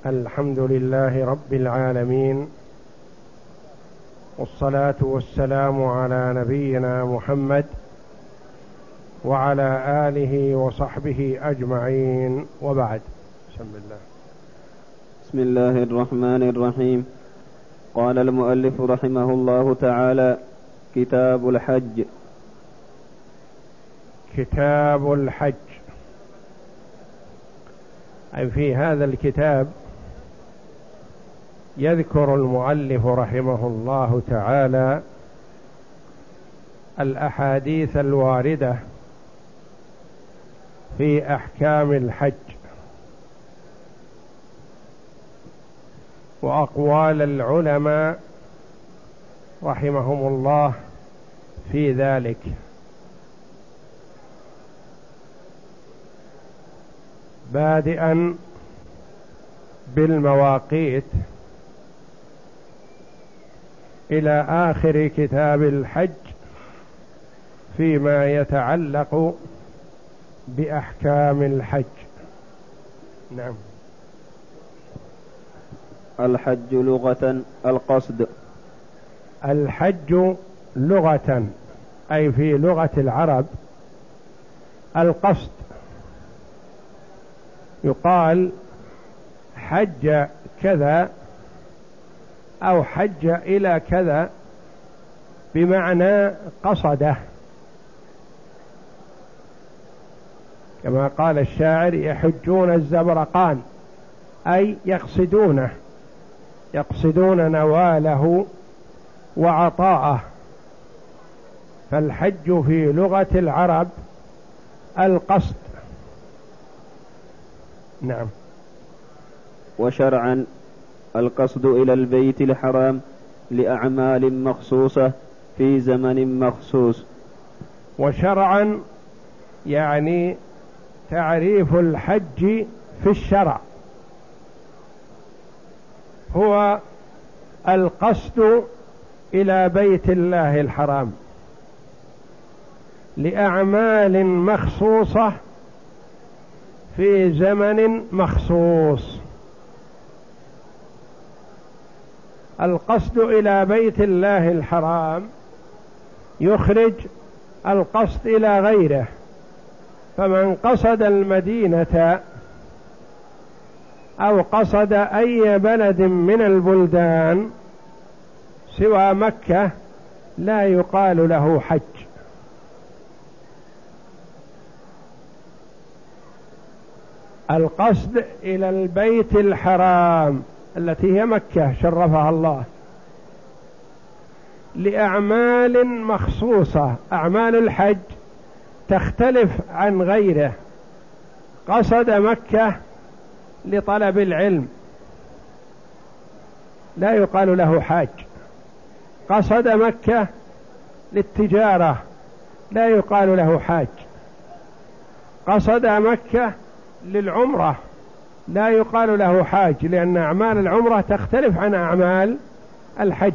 الحمد لله رب العالمين، والصلاة والسلام على نبينا محمد وعلى آله وصحبه أجمعين، وبعد. بسم الله الرحمن الرحيم. قال المؤلف رحمه الله تعالى: كتاب الحج. كتاب الحج، أي في هذا الكتاب يذكر المؤلف رحمه الله تعالى الأحاديث الواردة في أحكام الحج وأقوال العلماء رحمهم الله في ذلك، بادئا بالمواقيت إلى آخر كتاب الحج فيما يتعلق بأحكام الحج. نعم. الحج لغة القصد. الحج لغة، أي في لغة العرب القصد. يقال حج كذا أو حج إلى كذا بمعنى قصده، كما قال الشاعر: يحجون الزبرقان، أي يقصدون نواله وعطاءه. فالحج في لغة العرب القصد. نعم. وشرعا القصد إلى البيت الحرام لأعمال مخصوصة في زمن مخصوص. وشرعا يعني تعريف الحج في الشرع هو القصد إلى بيت الله الحرام لأعمال مخصوصة في زمن مخصوص. القصد إلى بيت الله الحرام يخرج القصد إلى غيره، فمن قصد المدينة أو قصد أي بلد من البلدان سوى مكة لا يقال له حج. القصد إلى البيت الحرام التي هي مكة شرفها الله لأعمال مخصوصة. أعمال الحج تختلف عن غيره. قصد مكة لطلب العلم لا يقال له حاج. قصد مكة للتجارة لا يقال له حاج. قصد مكة للعمرة لا يقال له حاج، لأن أعمال العمرة تختلف عن أعمال الحج.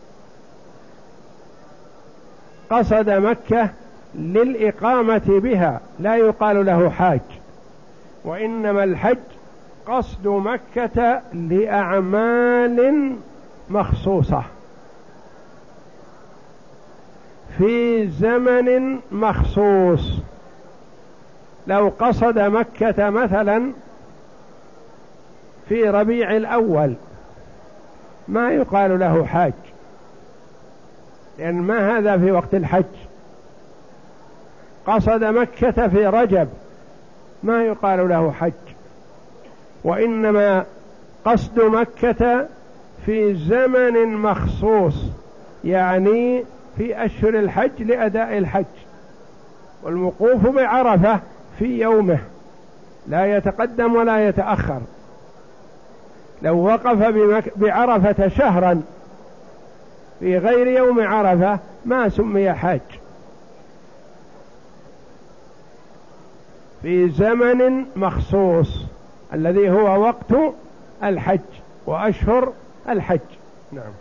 قصد مكة للإقامة بها لا يقال له حاج، وإنما الحج قصد مكة لأعمال مخصوصة في زمن مخصوص. لو قصد مكة مثلا في ربيع الأول ما يقال له حاج، لأن ما هذا في وقت الحج. قصد مكة في رجب ما يقال له حج، وإنما قصد مكة في زمن مخصوص، يعني في أشهر الحج لأداء الحج. والوقوف بعرفة في يومه لا يتقدم ولا يتأخر. لو وقف بعرفة شهرا في غير يوم عرفة ما سمي حاج. في زمن مخصوص الذي هو وقت الحج وأشهر الحج. نعم.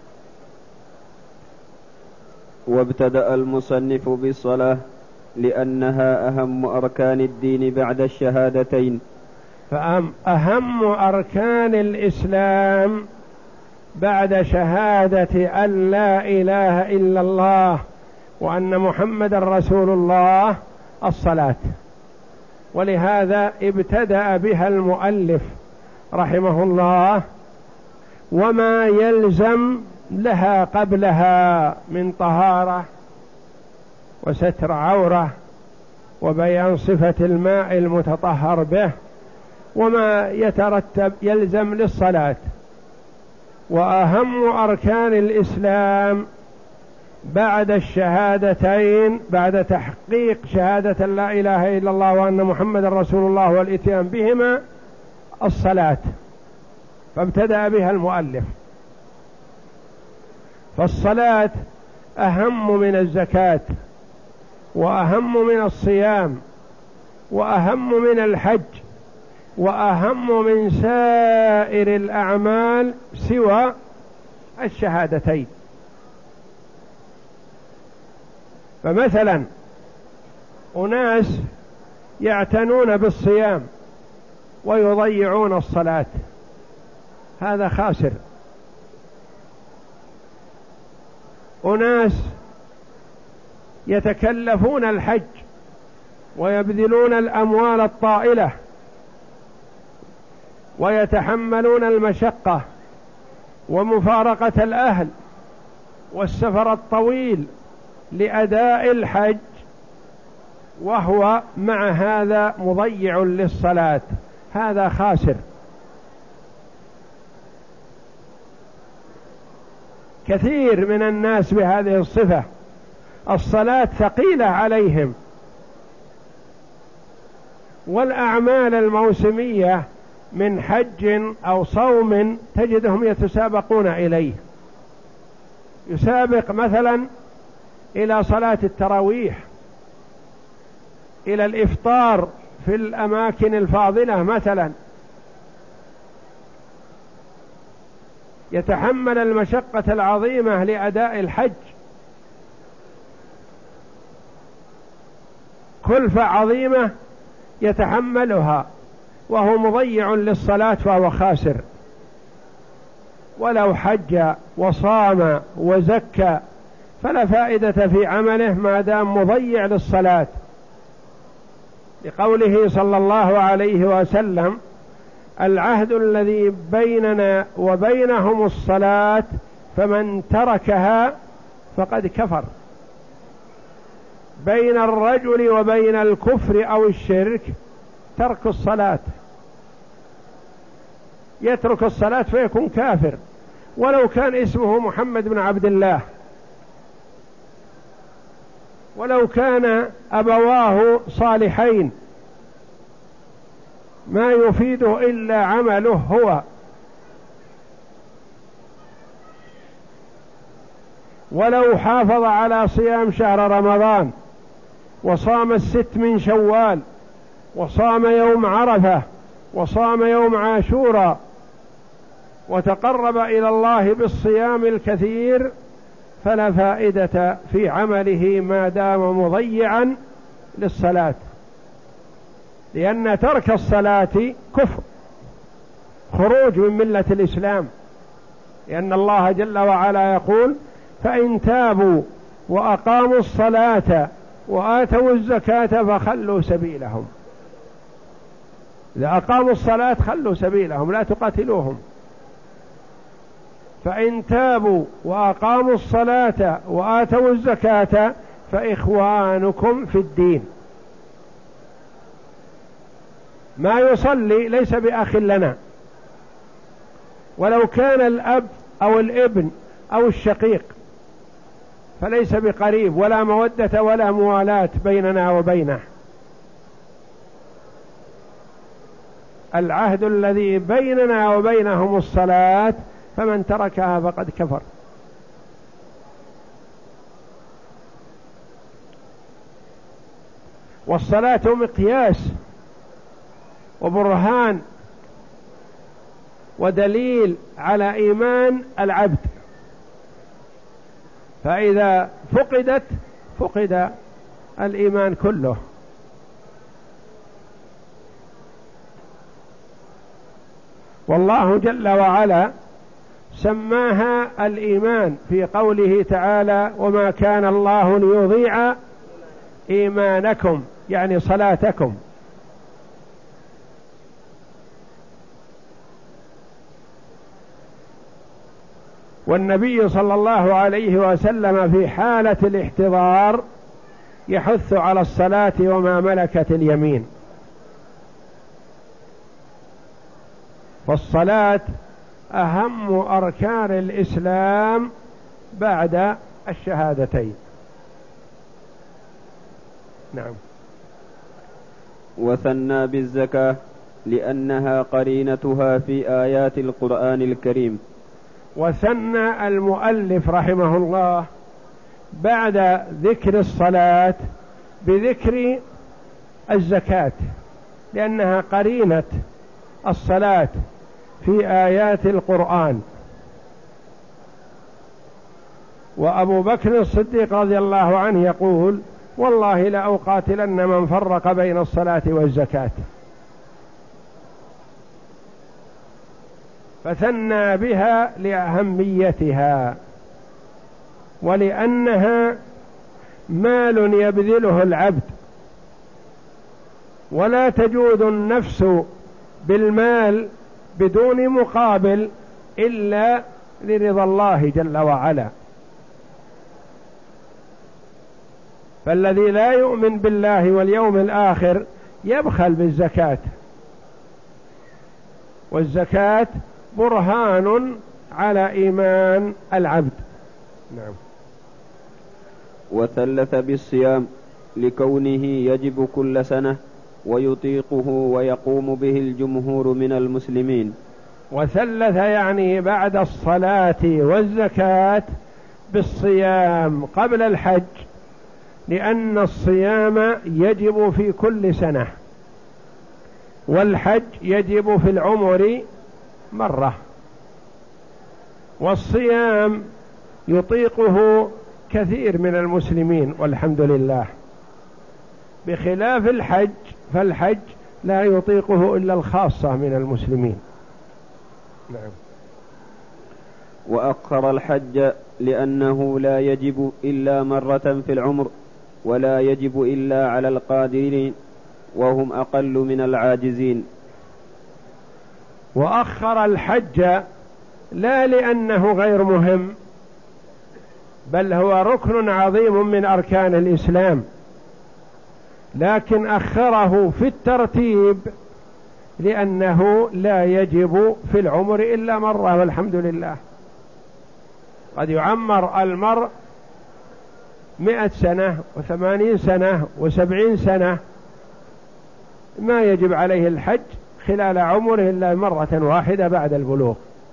وابتدأ المصنف بالصلاة لأنها أهم أركان الدين بعد الشهادتين، فأهم أركان الإسلام بعد شهادة أن لا إله إلا الله وأن محمد رسول الله الصلاة، ولهذا ابتدأ بها المؤلف رحمه الله وما يلزم لها قبلها من طهارة وستر عورة وبيان صفة الماء المتطهر به وما يترتب يلزم للصلاة. وأهم أركان الإسلام بعد الشهادتين، بعد تحقيق شهادة لا إله إلا الله وأن محمد رسول الله والإتيان بهما، الصلاة، فابتدأ بها المؤلف. فالصلاة أهم من الزكاة وأهم من الصيام وأهم من الحج وأهم من سائر الأعمال سوى الشهادتين. فمثلا أناس يعتنون بالصيام ويضيعون الصلاة، هذا خاسر. أناس يتكلفون الحج ويبذلون الأموال الطائلة ويتحملون المشقة ومفارقة الأهل والسفر الطويل لأداء الحج، وهو مع هذا مضيع للصلاة، هذا خاسر. كثير من الناس بهذه الصفة، الصلاة ثقيلة عليهم، والأعمال الموسمية من حج أو صوم تجدهم يتسابقون إليه. يسابق مثلا إلى صلاة التراويح، إلى الإفطار في الأماكن الفاضلة مثلا، يتحمل المشقة العظيمة لأداء الحج، كلفة عظيمة يتحملها وهو مضيع للصلاة فهو خاسر. ولو حج وصام وزكى فلا فائدة في عمله ما دام مضيع للصلاة، لقوله صلى الله عليه وسلم: العهد الذي بيننا وبينهم الصلاة فمن تركها فقد كفر. بين الرجل وبين الكفر أو الشرك ترك الصلاة، يترك الصلاة فيكون كافر ولو كان اسمه محمد بن عبد الله، ولو كان أبواه صالحين، ما يفيده إلا عمله هو. ولو حافظ على صيام شهر رمضان وصام 6 من شوال وصام يوم عرفة وصام يوم عاشوراء وتقرب إلى الله بالصيام الكثير، فلا فائدة في عمله ما دام مضيعا للصلاة، لأن ترك الصلاة كفر، خروج من ملة الإسلام، لأن الله جل وعلا يقول: فإن تابوا وأقاموا الصلاة وآتوا الزكاة فخلوا سبيلهم. إذا أقاموا الصلاة خلوا سبيلهم، لا تقاتلوهم. فإن تابوا وأقاموا الصلاة وآتوا الزكاة فإخوانكم في الدين. ما يصلي ليس بأخ لنا، ولو كان الأب أو الابن أو الشقيق فليس بقريب، ولا مودة ولا موالاة بيننا وبينه. العهد الذي بيننا وبينهم الصلاة فمن تركها فقد كفر. والصلاة مقياس وبرهان ودليل على إيمان العبد، فإذا فقدت فقد الإيمان كله. والله جل وعلا سماها الإيمان في قوله تعالى: وما كان الله ليضيع إيمانكم، يعني صلاتكم. والنبي صلى الله عليه وسلم في حالة الاحتضار يحث على الصلاة وما ملكت اليمين. فالصلاة أهم أركان الإسلام بعد الشهادتين. نعم. وثنى بالزكاة لأنها قرينتها في آيات القرآن الكريم. وثنى المؤلف رحمه الله بعد ذكر الصلاة بذكر الزكاة، لأنها قرينة الصلاة في آيات القرآن. وأبو بكر الصديق رضي الله عنه يقول: والله لأقاتلن من فرق بين الصلاة والزكاة. فثنى بها لأهميتها ولأنها مال يبذله العبد، ولا تجود النفس بالمال بدون مقابل إلا لرضا الله جل وعلا. فالذي لا يؤمن بالله واليوم الآخر يبخل بالزكاة، والزكاة برهان على إيمان العبد. نعم. وثلث بالصيام لكونه يجب كل سنة ويطيقه ويقوم به الجمهور من المسلمين. وثلث يعني بعد الصلاة والزكاة بالصيام قبل الحج، لأن الصيام يجب في كل سنة، والحج يجب في العمر مرة، والصيام يطيقه كثير من المسلمين والحمد لله، بخلاف الحج فالحج لا يطيقه إلا الخاصة من المسلمين. نعم. وأخر الحج لأنه لا يجب إلا مرة في العمر، ولا يجب إلا على القادرين وهم أقل من العاجزين. وأخر الحج لا لأنه غير مهم، بل هو ركن عظيم من أركان الإسلام، لكن أخره في الترتيب لأنه لا يجب في العمر إلا مرة والحمد لله. قد يعمر المرء 100 سنة و80 سنة و70 سنة ما يجب عليه الحج خلال عمره إلا مرة واحدة بعد البلوغ.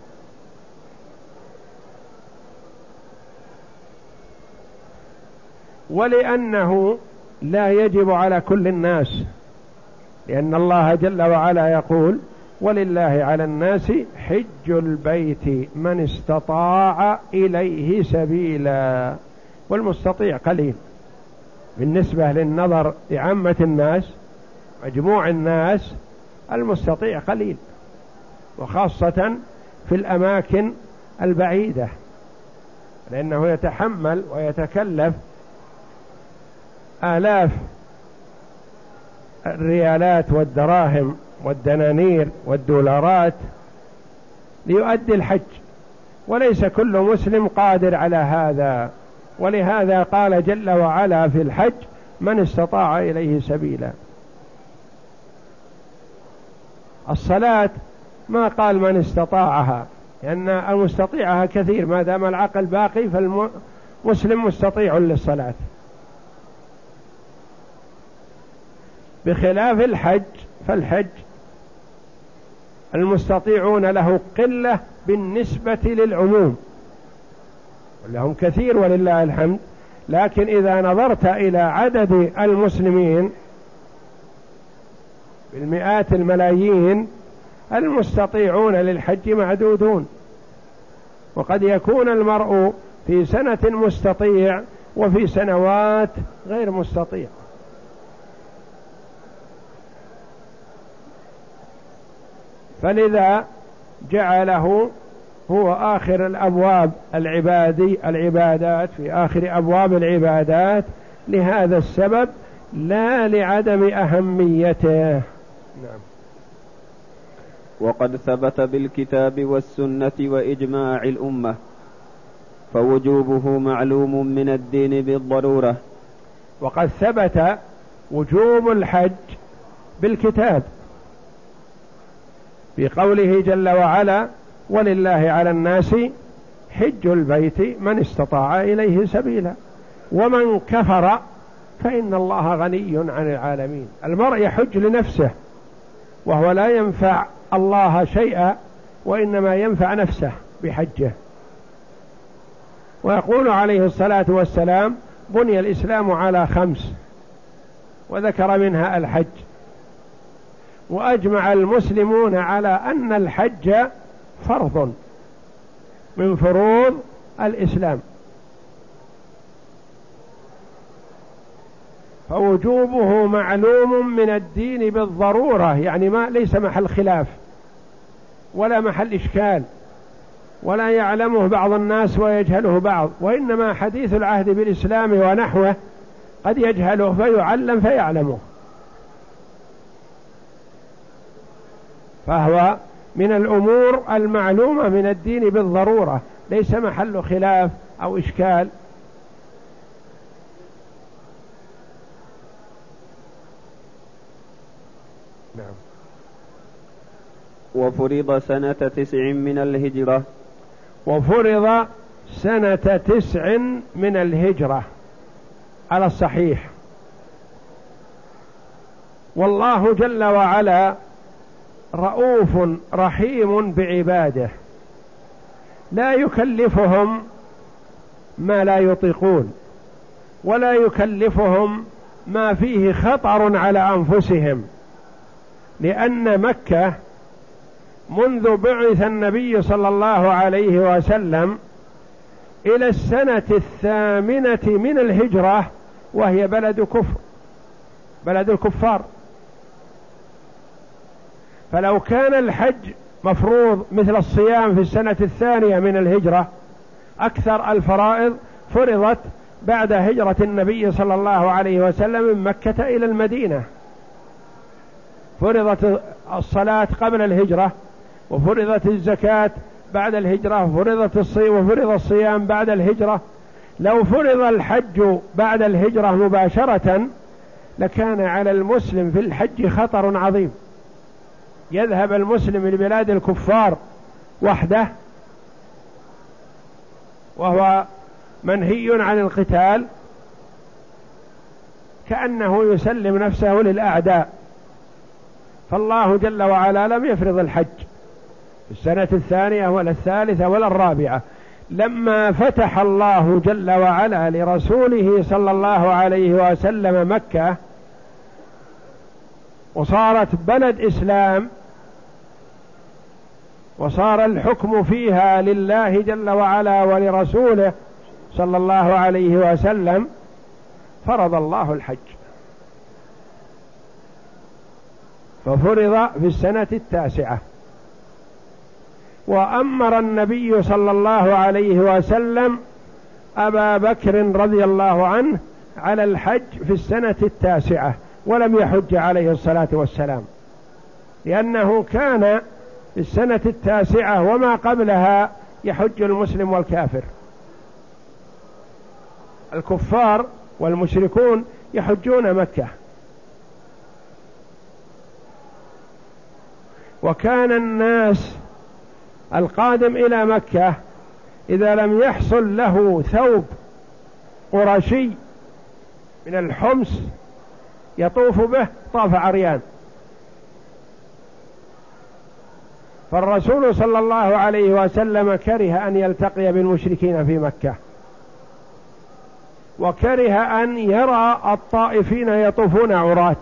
ولأنه لا يجب على كل الناس، لأن الله جل وعلا يقول: ولله على الناس حج البيت من استطاع إليه سبيلا. والمستطيع قليل بالنسبة للنظر لعامة الناس، مجموع الناس المستطيع قليل، وخاصة في الأماكن البعيدة، لأنه يتحمل ويتكلف آلاف الريالات والدراهم والدنانير والدولارات ليؤدي الحج، وليس كل مسلم قادر على هذا. ولهذا قال جل وعلا في الحج: من استطاع إليه سبيلا. الصلاة ما قال من استطاعها، لأن المستطيعها كثير، ما دام العقل باقي فالمسلم مستطيع للصلاة، بخلاف الحج فالحج المستطيعون له قلة بالنسبة للعموم، لهم كثير ولله الحمد، لكن إذا نظرت إلى عدد المسلمين بالمئات الملايين المستطيعون للحج معدودون. وقد يكون المرء في سنة مستطيع وفي سنوات غير مستطيع. فلذا جعله هو آخر الأبواب العبادات في آخر أبواب العبادات لهذا السبب لا لعدم أهميته. نعم. وقد ثبت بالكتاب والسنة وإجماع الأمة، فوجوبه معلوم من الدين بالضرورة. وقد ثبت وجوب الحج بالكتاب في قوله جل وعلا: ولله على الناس حج البيت من استطاع إليه سبيلا ومن كفر فإن الله غني عن العالمين. المرء يحج لنفسه وهو لا ينفع الله شيئا، وإنما ينفع نفسه بحجه. ويقول عليه الصلاة والسلام: بني الإسلام على 5، وذكر منها الحج. وأجمع المسلمون على أن الحج فرض من فروض الإسلام، فوجوبه معلوم من الدين بالضرورة، يعني ليس محل خلاف ولا محل إشكال، ولا يعلمه بعض الناس ويجهله بعض، وإنما حديث العهد بالإسلام ونحوه قد يجهله فيعلم فيعلمه، فهو من الأمور المعلومة من الدين بالضرورة، ليس محل خلاف أو إشكال. نعم. وفرض سنة 9 من الهجرة. وفرض سنة 9 من الهجرة على الصحيح. والله جل وعلا رؤوف رحيم بعباده، لا يكلفهم ما لا يطيقون، ولا يكلفهم ما فيه خطر على أنفسهم، لأن مكة منذ بعث النبي صلى الله عليه وسلم إلى السنة 8 من الهجرة وهي بلد كفر، بلد الكفار. فلو كان الحج مفروض مثل الصيام في السنة 2 من الهجرة، أكثر الفرائض فرضت بعد هجرة النبي صلى الله عليه وسلم من مكة إلى المدينة. فرضت الصلاة قبل الهجرة، وفرضت الزكاة بعد الهجرة، وفرض الصيام بعد الهجرة. لو فرض الحج بعد الهجرة مباشرة لكان على المسلم في الحج خطر عظيم، يذهب المسلم لبلاد الكفار وحده وهو منهي عن القتال، كأنه يسلم نفسه للأعداء. فالله جل وعلا لم يفرض الحج في السنة 2 ولا 3 ولا 4. لما فتح الله جل وعلا لرسوله صلى الله عليه وسلم مكة وصارت بلد إسلام وصار الحكم فيها لله جل وعلا ولرسوله صلى الله عليه وسلم، فرض الله الحج، ففرض في السنة 9. وأمر النبي صلى الله عليه وسلم أبا بكر رضي الله عنه على الحج في السنة 9 ولم يحج عليه الصلاة والسلام، لأنه كان في السنة 9 وما قبلها يحج المسلم والكافر. الكفار والمشركون يحجون مكة، وكان الناس القادم إلى مكة إذا لم يحصل له ثوب قرشي من الحمص يطوف به طاف عريان. فالرسول صلى الله عليه وسلم كره أن يلتقي بالمشركين في مكة، وكره أن يرى الطائفين يطوفون عراة،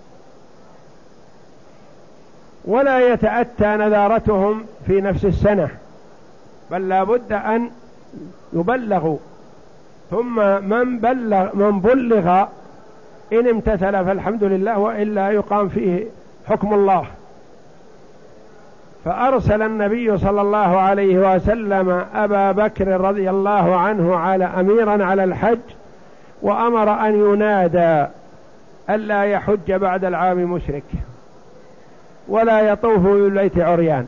ولا يتأتى نذارتهم في نفس السنة، بل لا بد أن يبلغوا، ثم من بلغ إن امتثل فالحمد لله، وإلا يقام فيه حكم الله. فأرسل النبي صلى الله عليه وسلم أبا بكر رضي الله عنه على أميرا على الحج، وأمر أن ينادى ألا يحج بعد العام مشرك ولا يطوف بالبيت عريان.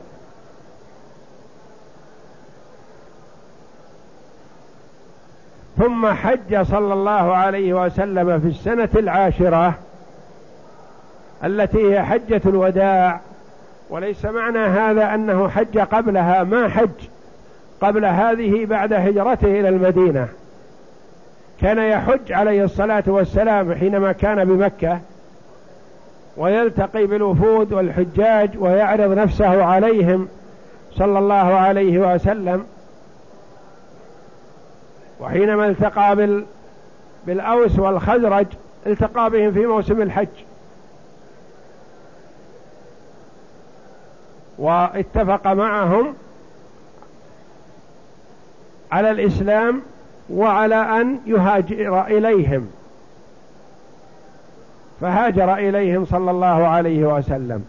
ثم حج صلى الله عليه وسلم في السنة 10 التي هي حجة الوداع، وليس معنى هذا أنه حج قبلها، ما حج قبل هذه بعد هجرته إلى المدينة، كان يحج عليه الصلاة والسلام حينما كان بمكة ويلتقي بالوفود والحجاج ويعرض نفسه عليهم صلى الله عليه وسلم، وحينما التقى بالأوس والخزرج التقى بهم في موسم الحج، واتفق معهم على الإسلام وعلى أن يهاجر إليهم، فهاجر إليهم صلى الله عليه وسلم،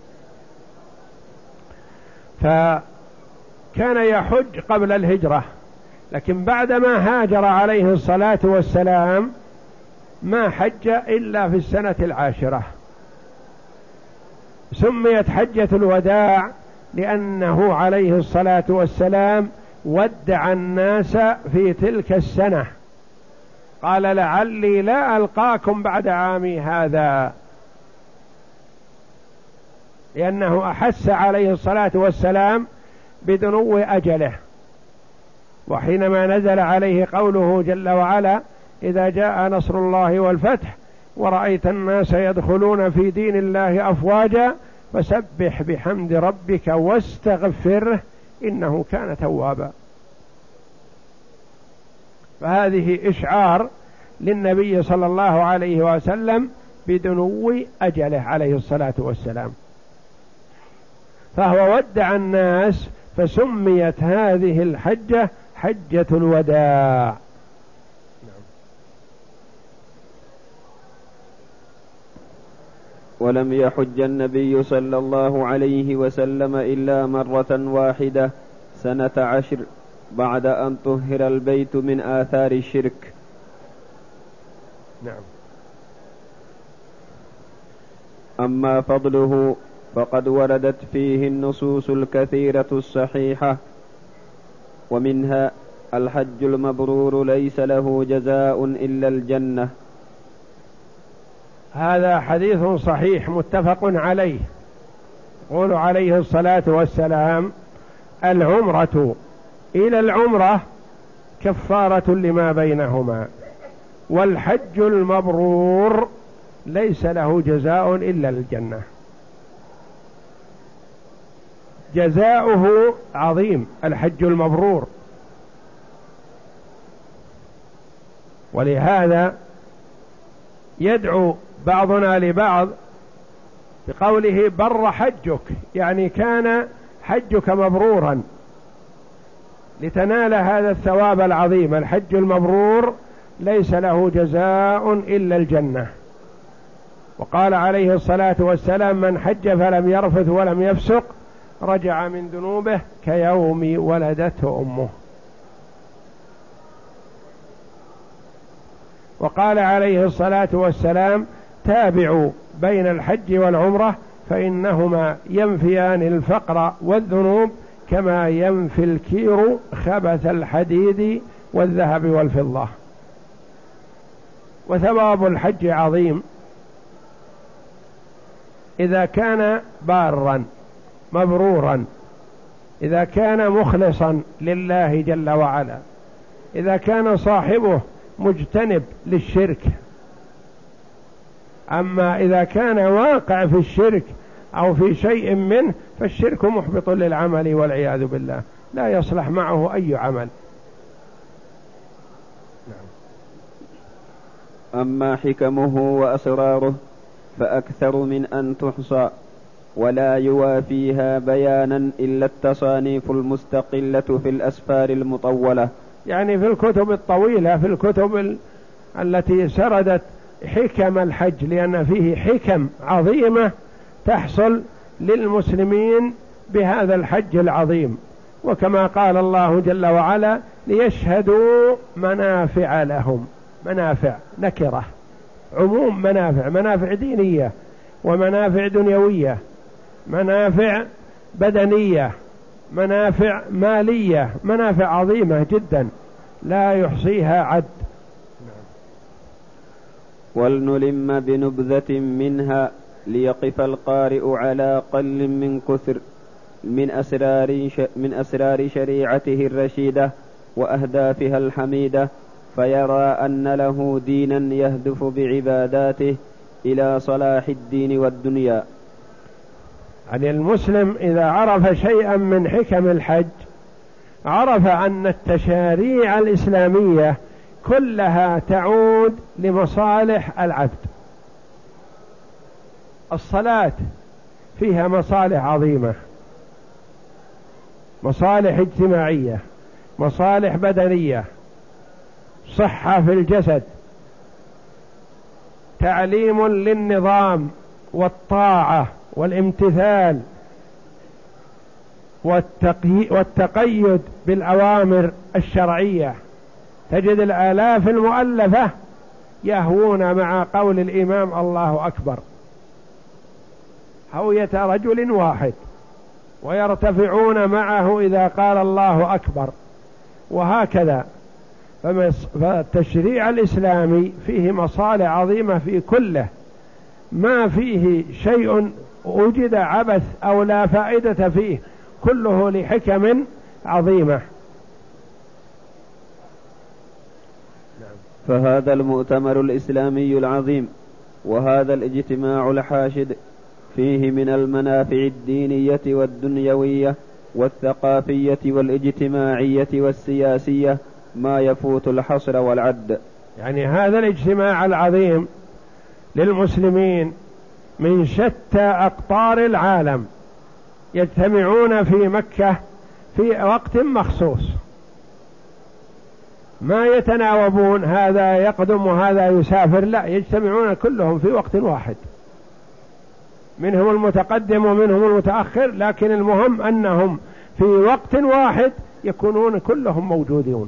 فكان يحج قبل الهجرة، لكن بعدما هاجر عليه الصلاة والسلام ما حج إلا في السنة 10. سميت حجة الوداع لأنه عليه الصلاة والسلام ودع الناس في تلك السنة، قال لعلي لا ألقاكم بعد عامي هذا، لأنه أحس عليه الصلاة والسلام بدنو أجله. وحينما نزل عليه قوله جل وعلا إذا جاء نصر الله والفتح ورأيت الناس يدخلون في دين الله أفواجا فسبح بحمد ربك واستغفره إنه كان توابا. فهذه إشعار للنبي صلى الله عليه وسلم بدنو أجله عليه الصلاة والسلام، فهو ودع الناس، فسميت هذه الحجة حجة الوداع. ولم يحج النبي صلى الله عليه وسلم إلا مرة واحدة سنة 10 بعد أن طهر البيت من آثار الشرك. نعم. أما فضله فقد وردت فيه النصوص الكثيرة الصحيحة، ومنها الحج المبرور ليس له جزاء إلا الجنة. هذا حديث صحيح متفق عليه، يقول عليه الصلاة والسلام العمرة إلى العمرة كفارة لما بينهما، والحج المبرور ليس له جزاء إلا الجنة. جزاؤه عظيم الحج المبرور، ولهذا يدعو بعضنا لبعض بقوله بر حجك، يعني كان حجك مبرورا لتنال هذا الثواب العظيم. الحج المبرور ليس له جزاء إلا الجنة. وقال عليه الصلاة والسلام من حج فلم يرفث ولم يفسق رجع من ذنوبه كيوم ولدته أمه. وقال عليه الصلاة والسلام تابعوا بين الحج والعمرة فإنهما ينفيان الفقر والذنوب كما ينفي الكير خبث الحديد والذهب والفضة. وثواب الحج عظيم إذا كان بارا مبرورا، إذا كان مخلصا لله جل وعلا، إذا كان صاحبه مجتنب للشرك. أما إذا كان واقع في الشرك أو في شيء منه فالشرك محبط للعمل والعياذ بالله، لا يصلح معه أي عمل. أما حكمه وأسراره فأكثر من أن تحصى، ولا يوافيها بيانا إلا التصانيف المستقلة في الأسفار المطولة، يعني في الكتب الطويلة، في الكتب التي سردت حكم الحج، لأن فيه حكم عظيمة تحصل للمسلمين بهذا الحج العظيم. وكما قال الله جل وعلا ليشهدوا منافع لهم، منافع نكرة، عموم منافع، منافع دينية ومنافع دنيوية، منافع بدنية، منافع مالية، منافع عظيمة جدا لا يحصيها عد. ولنلم بنبذة منها ليقف القارئ على قل من كثر من أسرار شريعته الرشيدة وأهدافها الحميدة، فيرى أن له دينا يهدف بعباداته إلى صلاح الدين والدنيا. يعني المسلم إذا عرف شيئا من حكم الحج عرف أن التشاريع الإسلامية كلها تعود لمصالح العبد. الصلاة فيها مصالح عظيمة، مصالح اجتماعية، مصالح بدنية، صحة في الجسد، تعليم للنظام والطاعة والامتثال والتقيد بالأوامر الشرعية. تجد الآلاف المؤلفة يهوون مع قول الإمام الله أكبر هوية رجل واحد، ويرتفعون معه إذا قال الله أكبر، وهكذا. فالتشريع الإسلامي فيه مصالح عظيمة في كله، ما فيه شيء وجد عبث أو لا فائدة فيه، كله لحكم عظيمة. فهذا المؤتمر الإسلامي العظيم وهذا الاجتماع الحاشد فيه من المنافع الدينية والدنيوية والثقافية والاجتماعية والسياسية ما يفوت الحصر والعد. يعني هذا الاجتماع العظيم للمسلمين من شتى أقطار العالم يجتمعون في مكة في وقت مخصوص، ما يتناوبون هذا يقدم وهذا يسافر، لا، يجتمعون كلهم في وقت واحد، منهم المتقدم ومنهم المتأخر، لكن المهم أنهم في وقت واحد يكونون كلهم موجودون.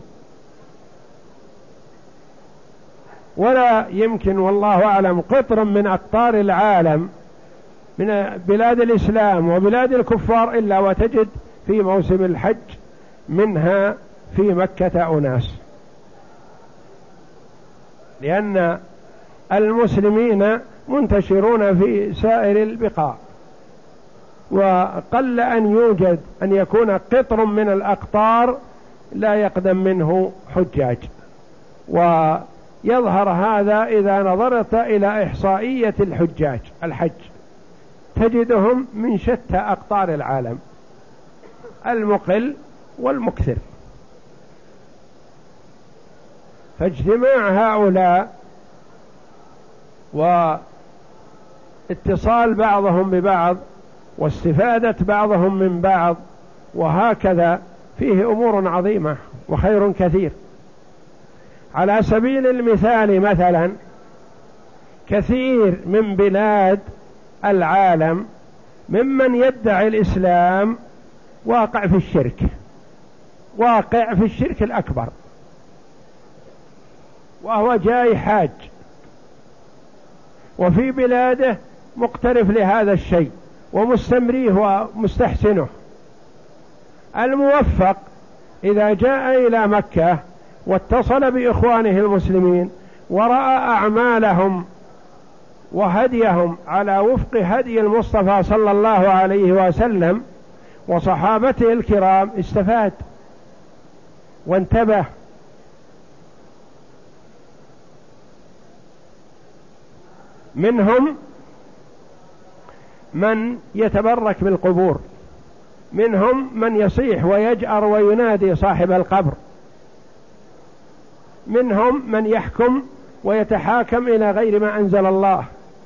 ولا يمكن والله أعلم قطر من أقطار العالم من بلاد الإسلام وبلاد الكفار إلا وتجد في موسم الحج منها في مكة أناس، لأن المسلمين منتشرون في سائر البقاع، وقل أن يوجد أن يكون قطر من الأقطار لا يقدم منه حجاج. ويظهر هذا إذا نظرت إلى إحصائية الحج تجدهم من شتى أقطار العالم، المقل والمكثر. فاجتماع هؤلاء واتصال بعضهم ببعض واستفادة بعضهم من بعض وهكذا فيه أمور عظيمة وخير كثير. على سبيل المثال مثلا كثير من بلاد العالم ممن يدعي الإسلام واقع في الشرك الأكبر، وهو جاي حاج وفي بلاده مقترف لهذا الشيء ومستمريه ومستحسنه. الموفق إذا جاء إلى مكة واتصل بإخوانه المسلمين ورأى أعمالهم وهديهم على وفق هدي المصطفى صلى الله عليه وسلم وصحابته الكرام استفاد وانتبه. منهم من يتبرك بالقبور، منهم من يصيح ويجأر وينادي صاحب القبر، منهم من يحكم ويتحاكم إلى غير ما أنزل الله،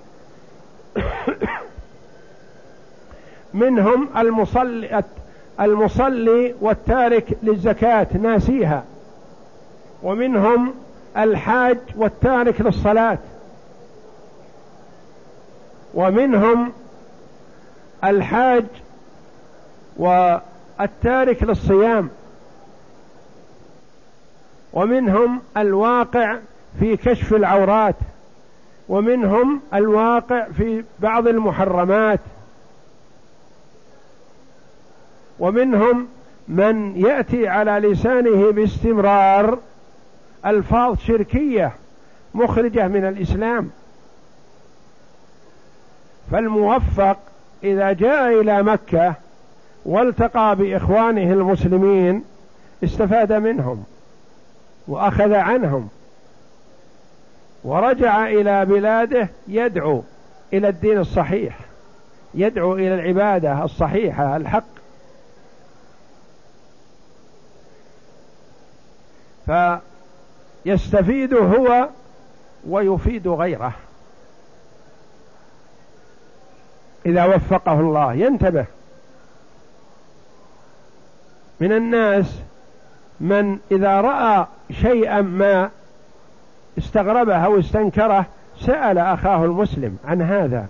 منهم المصلي والتارك للزكاة ناسيها، ومنهم الحاج والتارك للصلاة، ومنهم الحاج والتارك للصيام، ومنهم الواقع في كشف العورات، ومنهم الواقع في بعض المحرمات، ومنهم من يأتي على لسانه باستمرار ألفاظ شركية مخرجة من الإسلام. فالموفق إذا جاء إلى مكة والتقى بإخوانه المسلمين استفاد منهم وأخذ عنهم، ورجع إلى بلاده يدعو إلى الدين الصحيح، يدعو إلى العبادة الصحيحة الحق. فيستفيد هو ويفيد غيره إذا وفقه الله. ينتبه، من الناس من إذا رأى شيئا ما استغربه أو استنكره سأل أخاه المسلم عن هذا،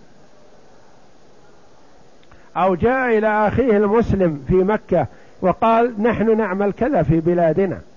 أو جاء إلى أخيه المسلم في مكة وقال نحن نعمل كذا في بلادنا،